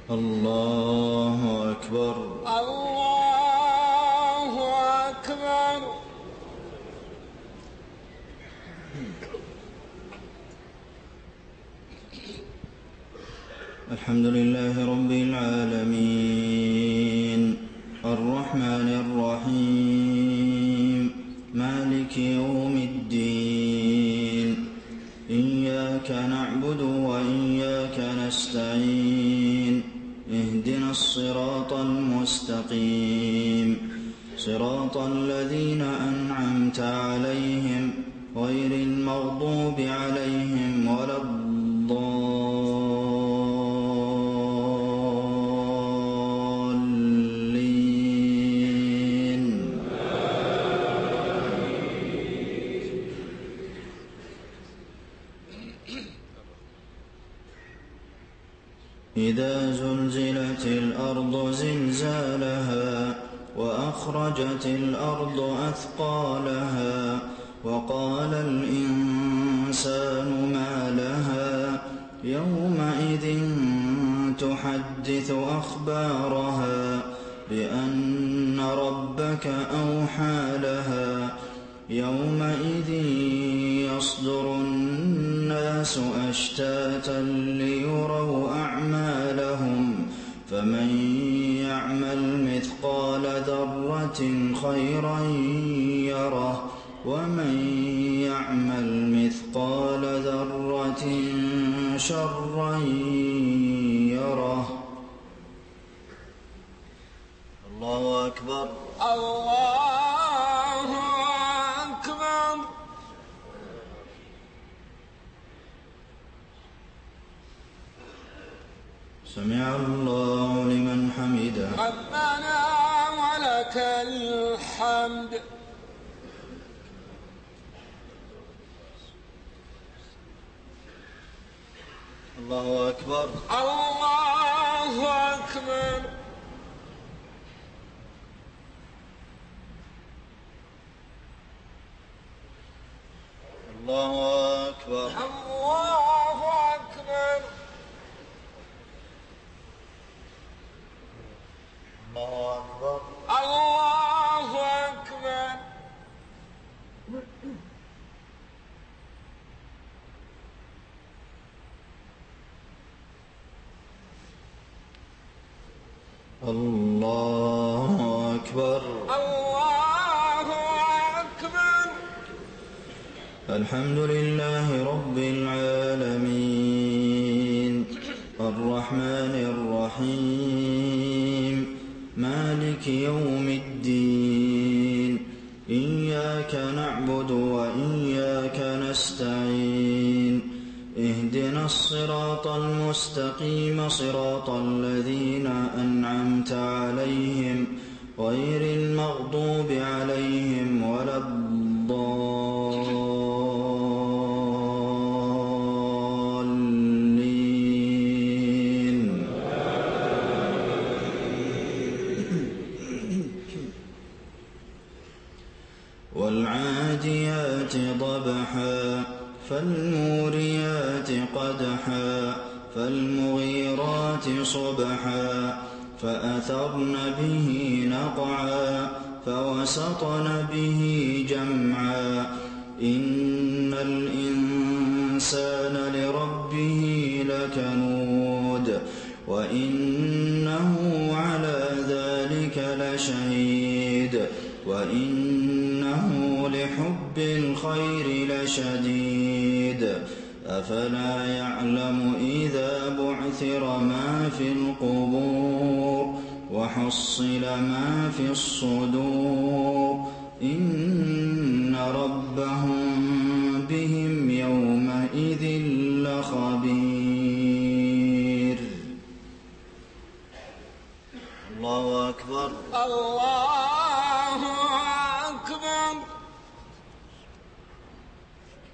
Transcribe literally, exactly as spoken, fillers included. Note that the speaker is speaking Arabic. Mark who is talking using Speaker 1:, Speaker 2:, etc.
Speaker 1: الله أكبر.
Speaker 2: الله أكبر.
Speaker 1: الحمد لله رب العالمين الرحمن الرحيم مالك يوم الدين إياك نعبد وإياك نستعين اهدنا الصراط المستقيم صراط الذين أنعمت عليهم غير المغضوب عليهم ولا الضالين. إذا زلزلت الأرض زلزالها وأخرجت الأرض أثقالها وقال الإنسان ما لها يومئذ تحدث أخبارها بأن ربك أوحى لها يومئذ يصدر الناس أشتاتا ليروا أعمالهم فمن يعمل مثقال ذرة خيرا يره ومن يعمل مثقال ذرة شرا يره. الله أكبر.
Speaker 2: الله أكبر.
Speaker 1: سمع الله لمن حمده.
Speaker 2: ربنا ولك الحمد.
Speaker 1: الله أكبر.
Speaker 2: الله أكبر.
Speaker 1: الله أكبر.
Speaker 2: الله أكبر.
Speaker 1: الله أكبر.
Speaker 2: الله أكبر.
Speaker 1: الله أكبر.
Speaker 2: الله أكبر.
Speaker 1: الحمد لله رب العالمين الرحمن الرحيم مالك يوم الدين إياك نعبد وإياك نستعين اهدنا الصراط المستقيم صراط الذين أنعمت عليهم غير المغضوب عليهم ولا الضالين. والعاديات ضبحا فالموريات قدحا فالمغيرات صبحا فأثرن به نقعا فوسطن به جمعا إن الإنسان لربه لكنود وإنه على ذلك لشهيد وإنه لحب الخير لشديد أفلا يعلم إذا بعثر ما في القبور وحصل ما في الصدور إن ربهم بهم يومئذ لخبير. الله أكبر.
Speaker 2: الله